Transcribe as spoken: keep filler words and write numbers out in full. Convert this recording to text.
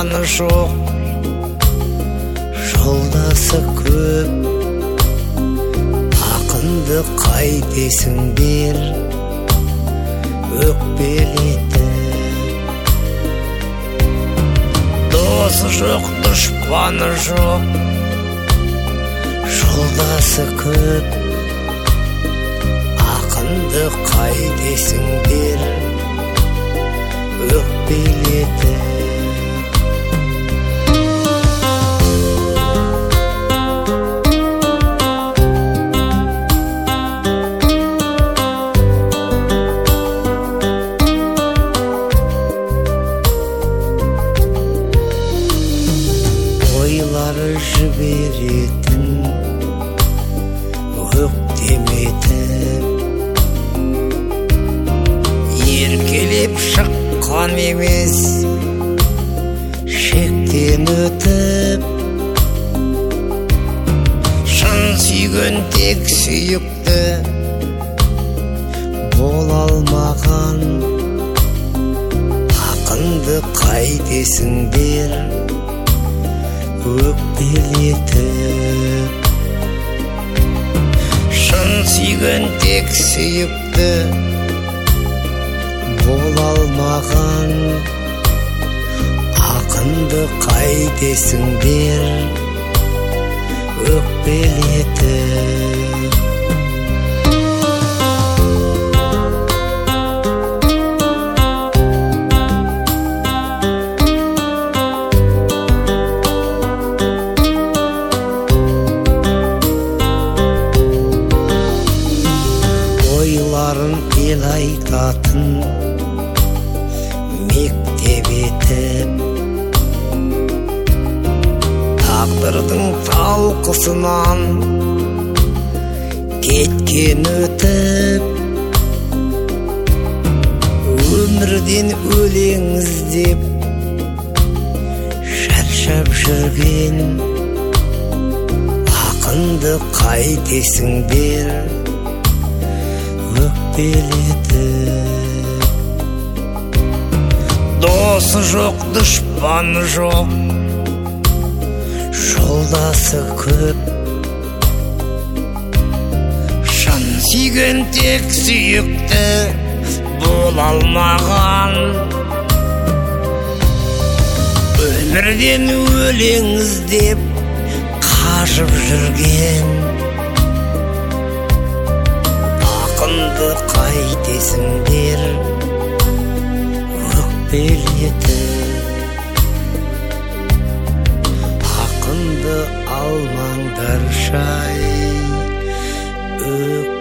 дұшпаны жоқ, жолдасы көп, ақынды қайтесіңдер өкпелетіп. Досы жоқ, дұшпаны жоқ, жолдасы көп, ақынды қайтесіңдер өкпелетіп. Ойлары жіберетін өктеметіп, еркелеп шыққан емес, шектен өтіп. Шын сүйген тек сүйікті бола алмаған, ақынды қайтесіңдер өкпелетіп. Шын сүйген тек сүйікті бола алмаған, ақынды қайтесіңдер өкпелетіп. Ойларын ел айтатын мектеп етіп, тағдырдың талқысынан кеткен өтіп. Өмірден өлең іздеп шаршап жүрген, ақынды қайтесіңдер өкпелетіп. Досы жоқ, дұшпаны жоқ, жолдасы көп, шын сүйген тек сүйікті бола алмаған, өмірден өлең іздеп қашып жүрген, ақынды қайтесіңдер өкпелетіп. Ақынды алмаңдар шай өкпелетіп.